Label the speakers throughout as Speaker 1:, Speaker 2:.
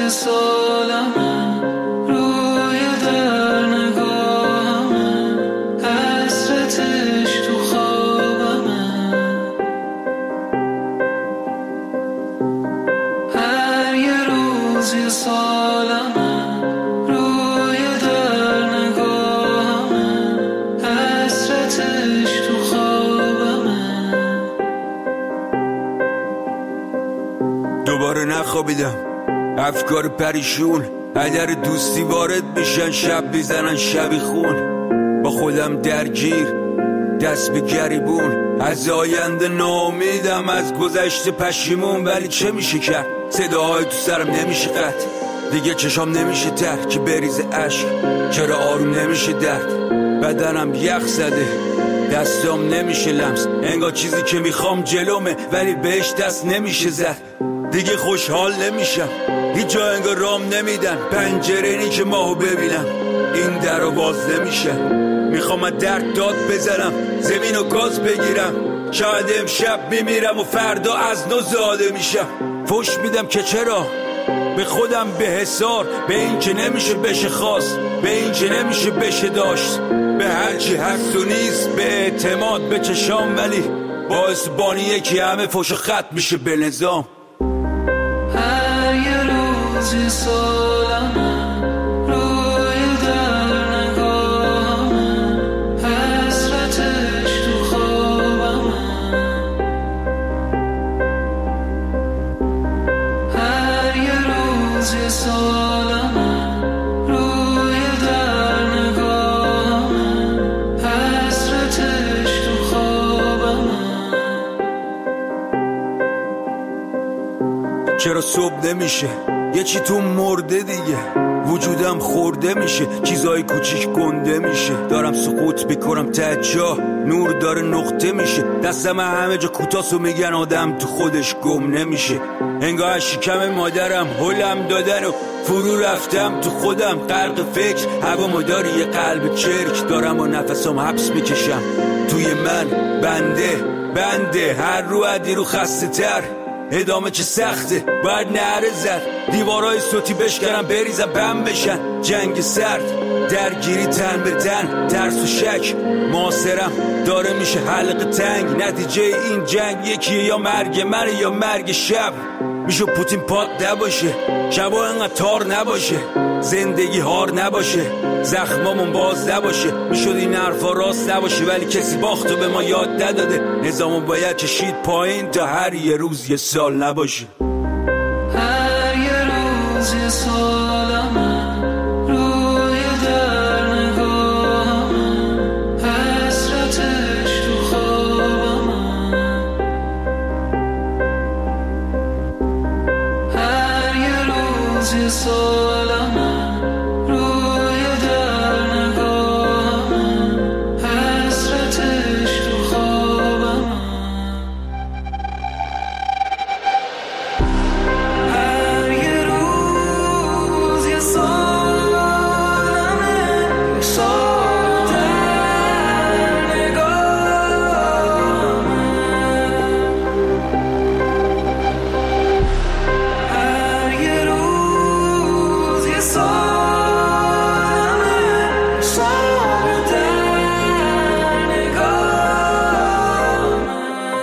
Speaker 1: روزی سالمه روی در نگاهمه حسرتش تو خوابمه هر یه روزی سالمه روی در نگاهمه حسرتش تو خوابمه
Speaker 2: دوباره نخوابیدم افکار پریشون هدر دوستی وارد میشن شب میزنن شبی خون با خودم درگیر دست به گریبون از آینده ناامیدم از گذشته پشیمون ولی چه میشه کرد صداهای تو سرم نمیشه قطع دیگه چشام نمیشه تر که بریز عشق چرا آروم نمیشه درد بدنم یخ زده دستام نمیشه لمس انگار چیزی که میخوام جلومه ولی بهش دست نمیشه زد دیگه خوشحال نمیشم هیچ جا انگار رام نمیدن پنجره اینی که ماهو ببینم این در رو باز نمیشه میخوام از درد داد بزنم زمین و گاز بگیرم شاید امشب میمیرم و فردا از نو زاده میشم فوش میدم که چرا به خودم به حسار به این که نمیشه بشه خواست به این که نمیشه بشه داشت به هرچی هست و نیست به اعتماد به چشام ولی باعث بانیه که همه فوش و خط میشه به نظام
Speaker 1: هر یه روزی سالمه روی در نگاهمه حسرتش تو خوابمه هر یه روزی سالمه روی در نگاهمه حسرتش تو خوابمه
Speaker 2: چرا صبح نمیشه یه چی تو مرده دیگه وجودم خورده میشه چیزای کوچیک گنده میشه دارم سقوط میکنم ته جا نور داره نقطه میشه دستم همه جا کوتاسو میگن آدم تو خودش گم نمیشه انگار از شکم مادرم هلم دادن و فرو رفتم تو خودم غرق فکر هوا مداری یه قلب چرک دارم و نفسم حبس میکشم توی من بنده هر رو عدی رو خسته تر ادامه چه سخته باید نعره زد دیوارای صوتی بشکنم بریزم بم بشن جنگ سرد درگیری تن به تن ترس و شک معاصرم داره میشه حلقه تنگ نتیجه این جنگ یکیه یا مرگ منه یا مرگ شب میشه پوتین پاک نباشه شبا انقدر تار نباشه زندگی هار نباشه زخمامون باز نباشه میشد این حرفا راست نباشه ولی کسی باختو به ما یاد نداده نظامو باید چشید پایین تا هر یه روز یه سال نباشه
Speaker 1: هر یه روز یه سالمه روی در نگاهمه حسرتش تو خوابمه هر یه روز یه سالمه روی در نگاهمه حسرتش تو خوابمه هر یه روز یه سالمه سال در نگاهمه هر یه روز یه سالمه سال در نگاهمه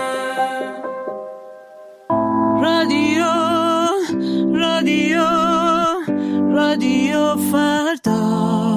Speaker 1: رادیو فردا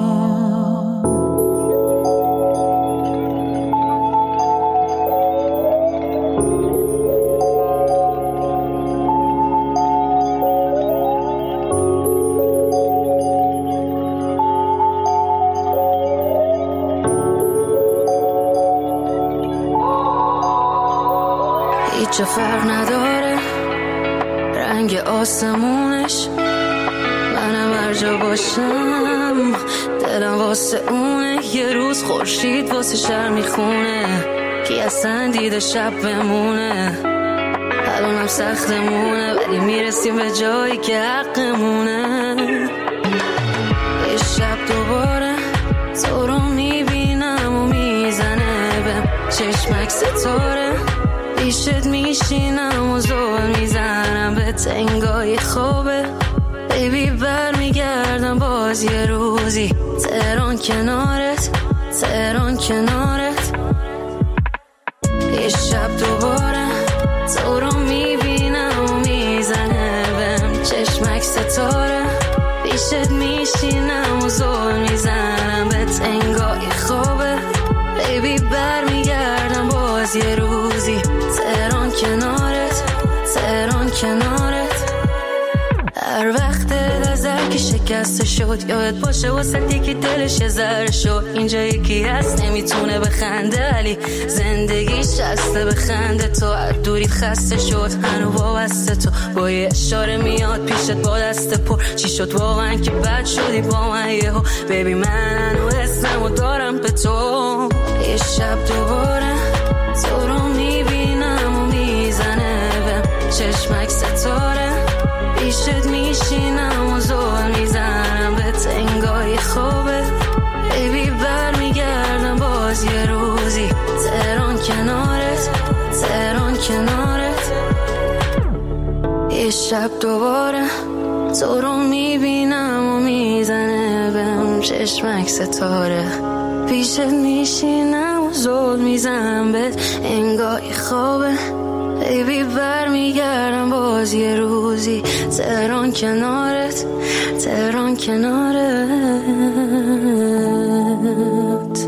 Speaker 1: هیچ فرق نداره رنگ آسمونش منم هر جا باشم دلم واسه اونه یه روز خورشید واسه شهر میخونه کی اصلا دیده شب بمونه الانم سختمونه ولی میرسیم به جایی که حقمونه یه شب دوباره تو رو میبینم و میزنه به چشمک ستاره پیشت میشینم و زول میزنم به تنگای خوابه بیبی برمیگردم باز یه روزی، تهران کنارت، تهران کنارت. یه شب دوباره تو رو میبینم و میزنه بهم چشمک ستاره، پیشت میشینم و زل میزنم بهت انگاهی خوابه. بیبی برمیگردم باز یه روزی، تهران کنارت، تهران کنارت. هر وقت نظر که شکسته شد یادت باشه واسه یکی دلش یه ذره شد. اینجا یکی هست نمیتونه بخنده ولی زندگیش هسته بخنده. تو از دوریت خسته شد هنو وابسته، تو با یه اشاره میاد پیشت با دست پر. چی شد واقعا که بد شدی با من یهو؟ بیبی من هنو اسمو دارم به تو. یه شب دوباره تو رو میبینم و میزنه بهم چشمک ستاره، پیشت میشینم و زل میزنم بهت انگاهی خوابه. بیبی برمیگردم باز یه روزی، تهران کنارت، تهران کنارت. یه شب دوباره تو رو میبینم و میزنه بهم چشمک ستاره، پیشت میشینم و زل میزنم بهت انگاهی خوابه. بیبی برمیگردم باز یه روزی، تهران کنارت، تهران کنارت.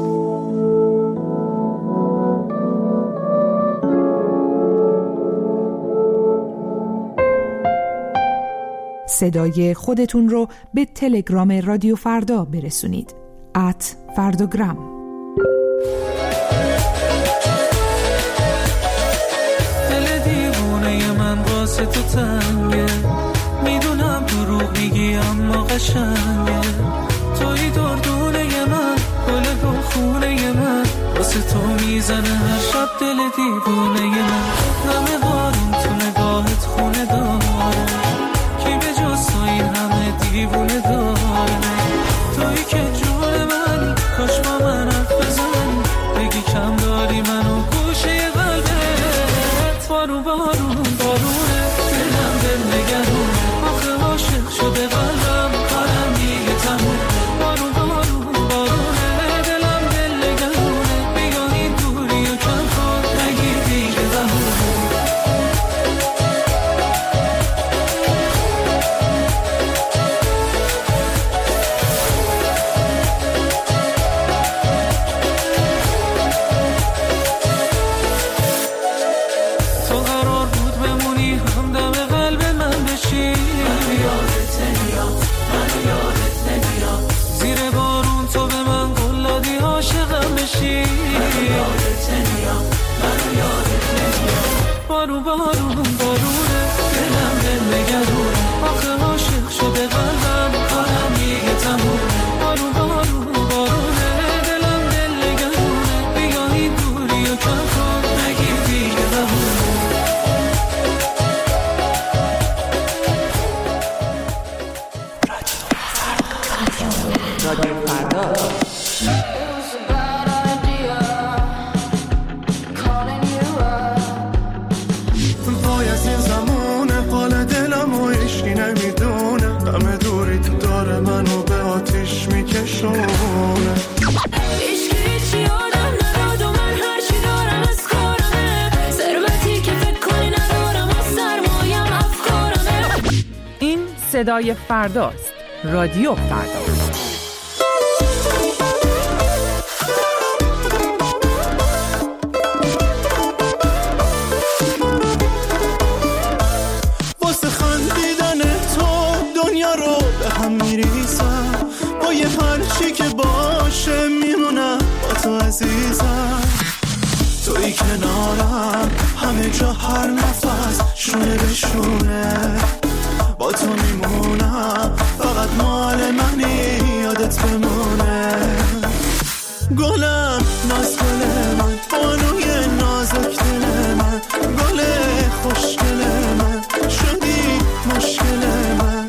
Speaker 3: صدای خودتون رو به تلگرام رادیو فردا برسونید @فرداگرام.
Speaker 4: تو تنگه میدونم دروغ میگی اما قشنگه. توی دردونه من، گل گلخونه من، واسه تو میزنه هر شب دل دیوونه من. همه بارون تو نگاهت خونه داره، کی به جز تو این همه دیوونه داره. توی که جون من، کاش با من حرف بزن، بگی کم داری منو گوشه قلبت. بارون بارون بارونه دلم دل نگرونه، آخه عاشق شده قلبم کارم دیگه تموم. بارون بارون بارونه دلم دل نگرونه، بیا این دوری و کم کن نگیر دیگه بهونه. تو قرار بود بمونی همدم قلب من بشی، منو یادت نمیاد، منو یادت نمیاد. زیر بارون تو به من قول دادی عاشقم بشی، منو یادت نمیاد، منو یادت نمیاد. بارون بارون بارونه دلم دل نگرونه، آخه عاشق شده قلبم کارم دیگه تمومه. بارون بارون بارونه دلم دل نگرونه، بیا این دوری و کم کن نگیر دیگه بهونه.
Speaker 5: رادیو فردا.
Speaker 6: وای از این زمونه حال دلم و عشقی نمیدونه، غم دوری تو داره منو به آتیش میکشونه.
Speaker 1: هیچ یادم نداد و من هرچی دارم از کارمه، ثروتی که فکر کنی ندارم و سرمایم افکارمه.
Speaker 3: این صدای فرداست، رادیو فردا.
Speaker 6: واسه خندیدن تو دنیا رو به هم میریزم، با یه هرچی که باشه میمونم با تو عزیزم. توی کنارم همه جا هر نفس شونه به شونه، با تو میمونم فقط مال منی یادت بمونه. گلم ناز گل من، بانوی نازک دل من، گل خوشگل من، شدی مشکل من.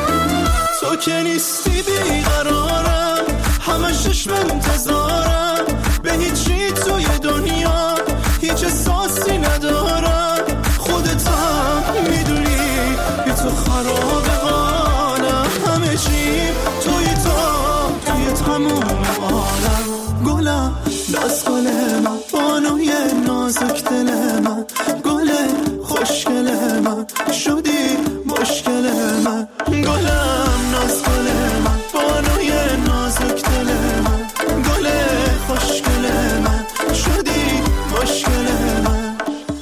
Speaker 6: تو که نیستی بیقرارم، همه چشم انتظارم، خراب قالم، همه چی توی تموم عالم. گلم دست گل من، بانوی نازک دل من، گل خوشگل من، شدی مشکل من. گلم ناز گل من، بانوی نازک دل من، گل خوشگل من، شدی مشکل من.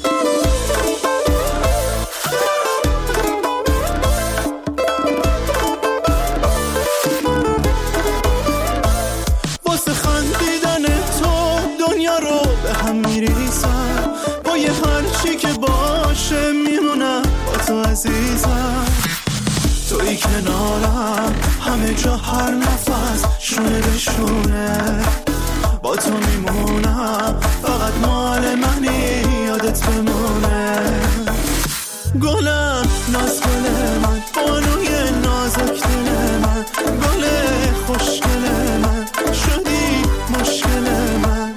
Speaker 6: واسه خندیدن تو دنیا رو به هم میریزم، با یه هرچی که باشه میمونم با تو عزیزم. توی کنارم همه جا هر نفس شونه به شونه، با تو میمونم فقط مال منی یادت بمونه. گلم ناز گل من، بانوی نازک دل من، گل خوشگل من، شدی مشکل من.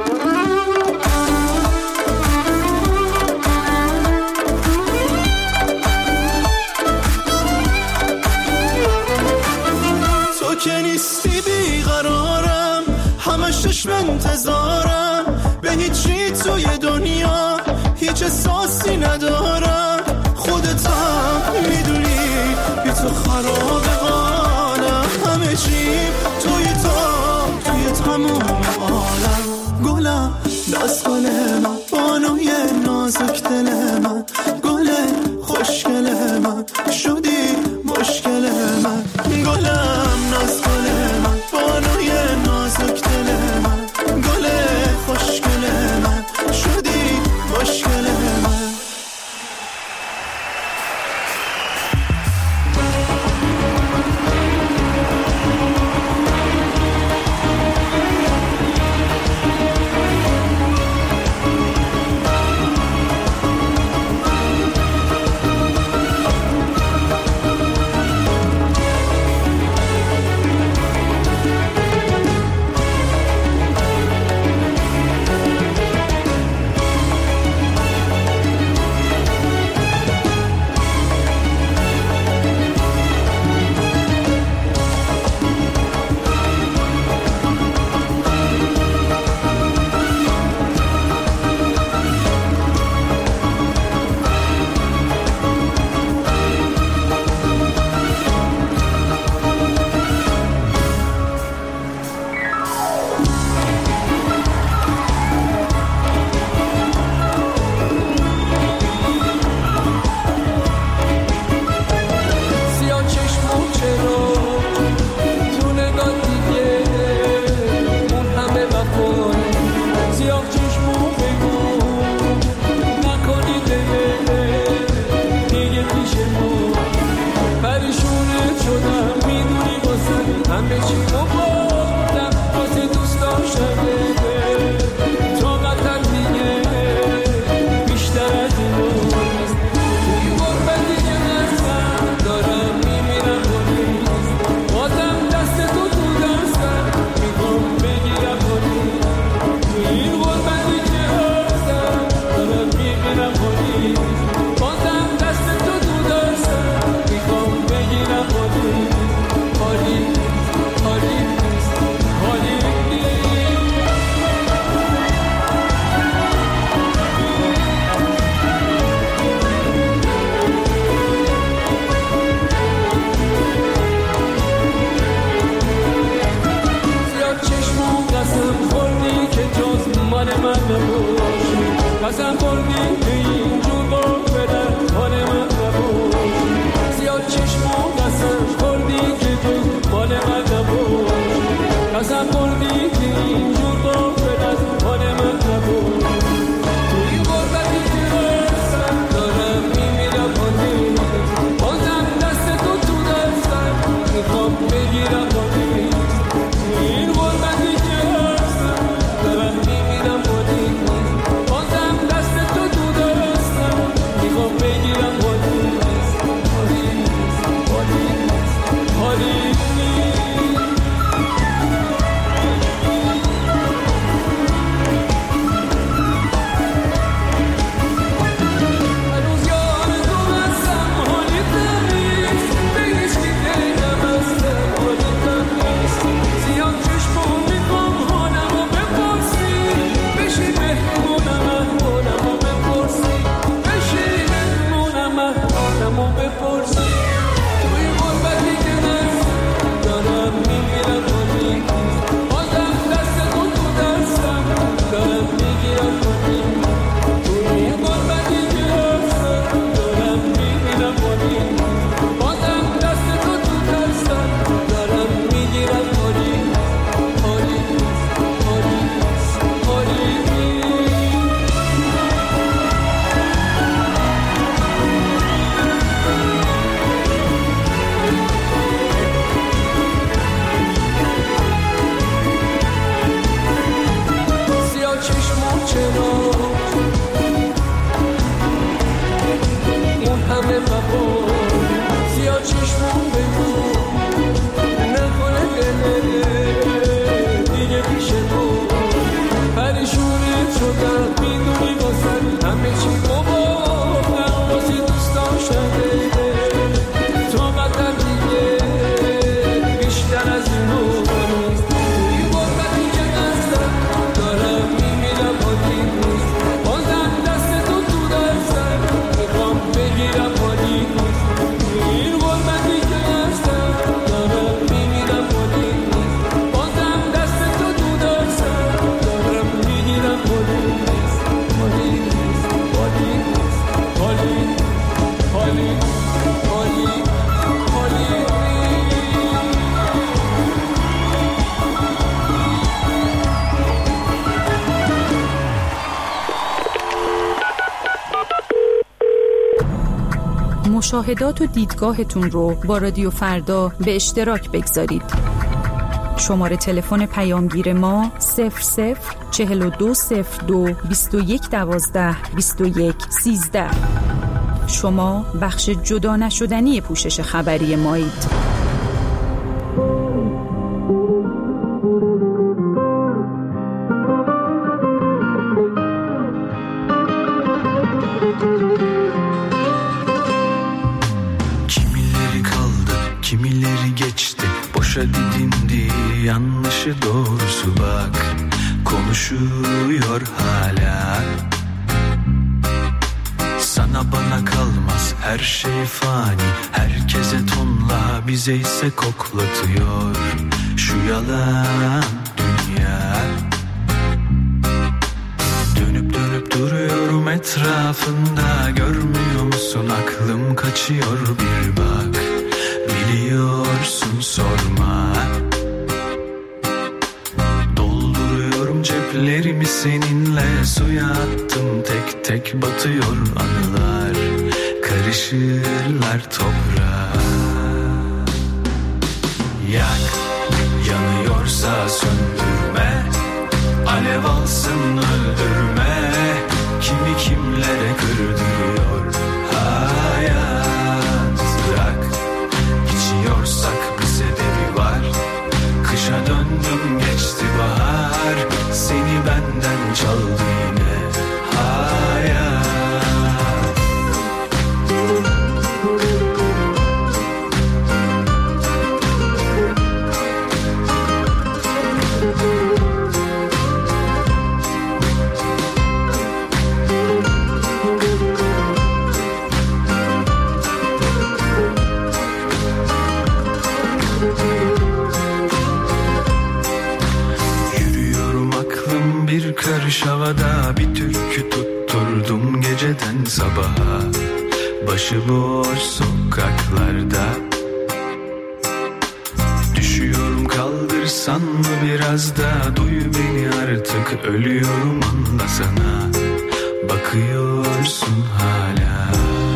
Speaker 6: تو که نیستی بیقرارم، همش چشم انتظارم، به هیچی توی دنیا هیچ احساسی ندارم. خودت هم میدونی بی تو خراب قالم، همه چی توی تموم عالم. گلم دست گل من، بانوی نازک دل من، گل خوشگل من، شدی مشکل من. گلم ناز گل من، بانوی نازک دل من، گل خوشگل من، شدی مشکل من.
Speaker 4: ازمو بپرسی توی غربتی که دستم دارم میگیرم کنی بازم دست تو تو دستم دارم میگیرم کنی توی غربتی که دستم دارم میگیرم کنی بازم دست تو تو دستم دارم میگیرم کنی
Speaker 3: مشاهدات و دیدگاهتون رو با رادیو فردا به اشتراک بگذارید. شماره تلفن پیامگیر ما 004202 2112 2113. شما بخش جدا نشدنی پوشش خبری مایید.
Speaker 6: Kimileri geçti, boşa didindi, yanlışı doğrusu bak, konuşuyor hala. Sana bana kalmaz, her şey fani, herkese tonla, bize ise koklatıyor şu yalan dünya. Dönüp dönüp duruyorum etrafında, görmüyor musun aklım kaçıyor, bir bak. Biliyorsun sorma. Dolduruyorum ceplerimi seninle, suya attım tek tek batıyor anılar, karışırlar toprağa. Yak, yanıyorsa söndürme, alev alsın öldürme, kimi kimlere kırdırıyor hayat. Bırak, İçiyorsak bir sebebi var, kışa döndüm geçti bahar, seni benden çaldı yine hayat. Bir karış havada, bir türkü tutturdum geceden sabaha, başıboş sokaklarda. Düşüyorum, kaldırsan mı biraz da, duy beni artık, ölüyorum anlasana, bakıyorsun hala.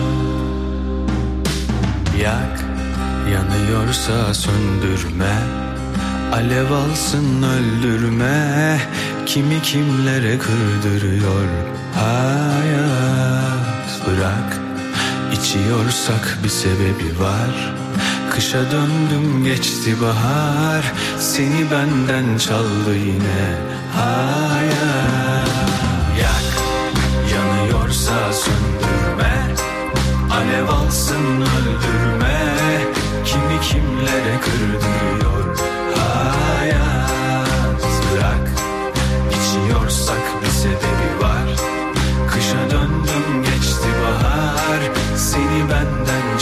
Speaker 6: Yak, yanıyorsa söndürme, alev alsın öldürme, kimi kimlere kırdırıyor hayat. Bırak, içiyorsak bir sebebi var, kışa döndüm geçti bahar, seni benden çaldı yine hayat. Yak, yanıyorsa söndürme, alev alsın öldürme, kimi kimlere kırdırıyor hayat. Bırak, içiyorsak bir sebebi var, kışa döndüm geçti bahar, seni benden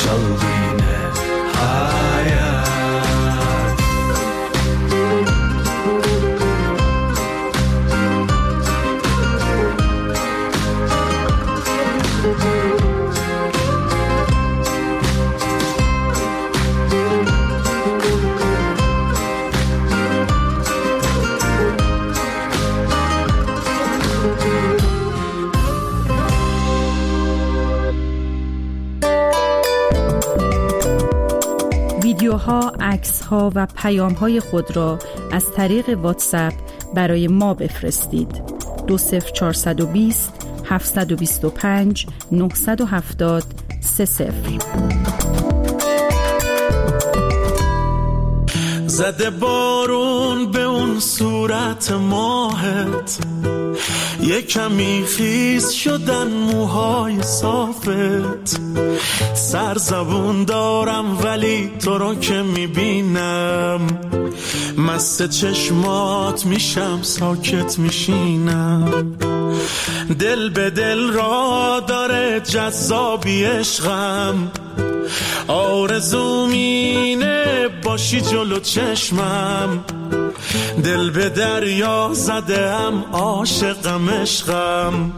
Speaker 3: ویدیوها، عکس‌ها و پیام‌های خود را از طریق واتساپ برای ما بفرستید. 20420 725 970 30.
Speaker 6: زده بارون به اون صورت ماهت، یه کمی خیس شدن موهای صافت. سرزبون دارم ولی تو رو که میبینم، مست چشمات میشم ساکت میشینم. دل به دل را داره جذابی عشقم، آرزوم اینه باشی جلو چشمم. دل به دریا زدم عاشقم عشقم،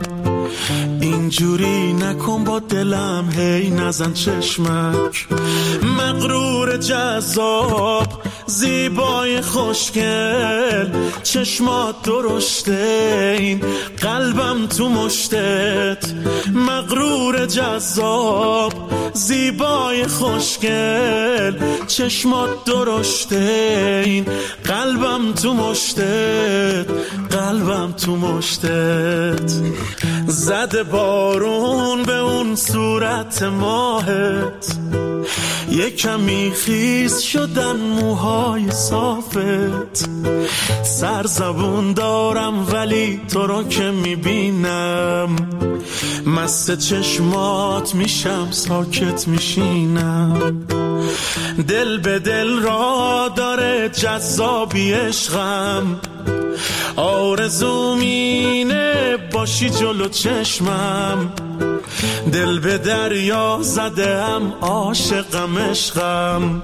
Speaker 6: اینجوری نکن با دلم هی نزن چشمک. مغرور جذاب زیبای خوشگل، چشمات درشته این قلبم تو مشتت. مغرور جذاب زیبای خوشگل، چشمات درشته این قلبم تو مشتت. قلبم تو مشتت. زده بارون به اون صورت ماهت، یه کمی خیس شدن موهای صافت. سرزبون دارم ولی تو رو که میبینم، مست چشمات میشم ساکت میشینم. دل به دل را داره جذابی عشقم، آرزوم اینه باشی جلو چشمم. دل به دریا زدم عاشقم عشقم،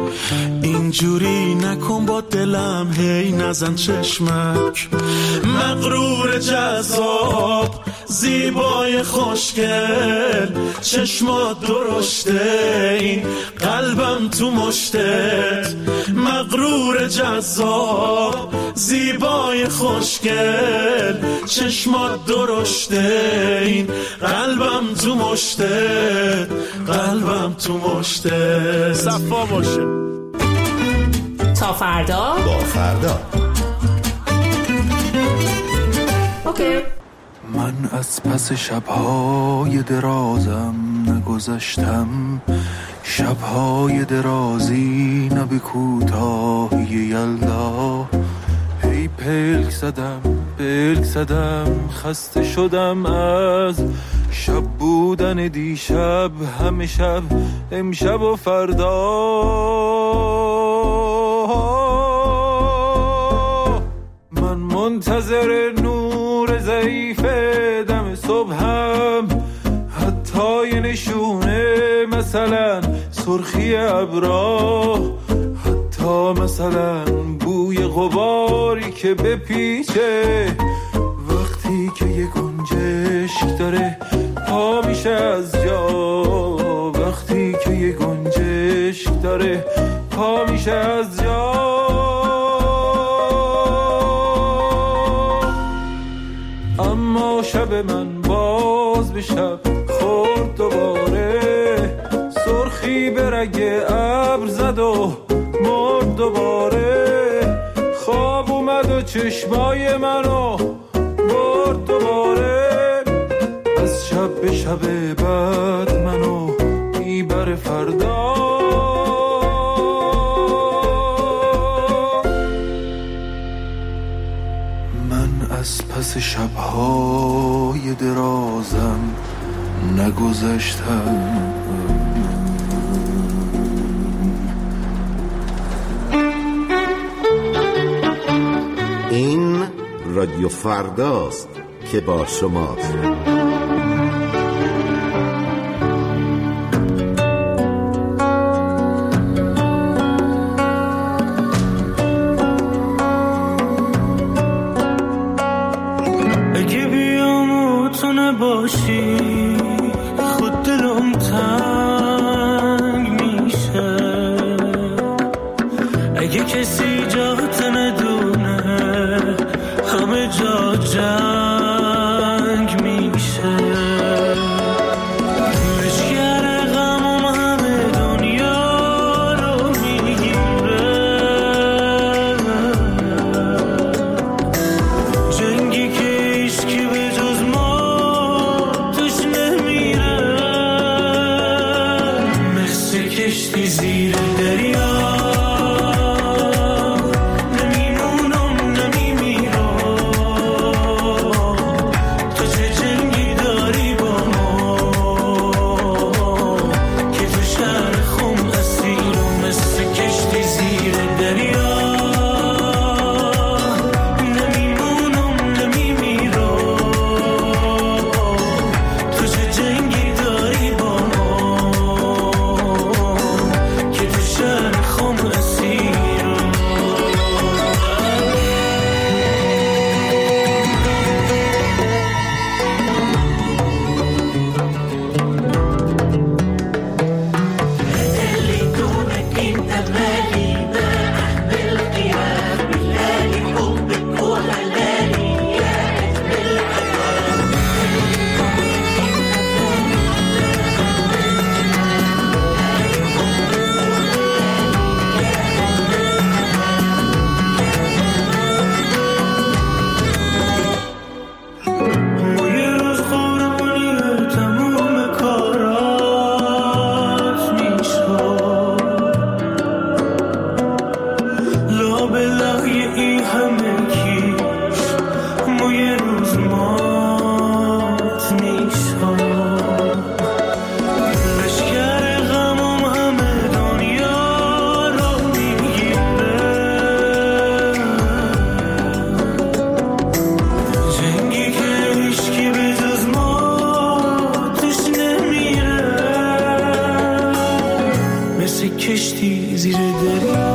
Speaker 6: اینجوری نکن با دلم هی نزن چشمک. مغرور جذاب زیبای خوشگل، چشمات درشته این قلبم تو مشتت. مغرور جذاب زیبای خوشگل، چشمات درشته این قلبم تو مشتت. قلبم تو مشتت. صفا باشه.
Speaker 5: تا فردا
Speaker 7: با فردا.
Speaker 5: اوکی.
Speaker 8: من از پس شب‌های درازم نگذشتم، شب‌های درازی نبی کوتاهی یلدا. هی پلک زدم خسته شدم از شب بودن دیشب، همه شب امشب و فردا. من منتظر نور ضعیف دم صبحم، حتی یه نشونه مثلا سرخی ابرا، حتی مثلا بوی غباری که بپیچه وقتی که یه گنجشک داره پا میشه از جا. وقتی که یه گنجشک داره پا میشه از جا. اما شب من باز به شب خورد دوباره، سرخی به رگ ابر زد و مرد دوباره. خواب اومد و چشمای منو برد دوباره. از شب به شب بعد منو میبره فردا. من از پس شب‌های درازم نگذشتم.
Speaker 7: این رادیو فرداست که با شماست.
Speaker 4: اگه بیاموتونه باشی خود دلم تنگ میشه، اگه کسی جات ندونه همه جا جنگ میشه. کشتی زیر دریا کشتی زیر دریا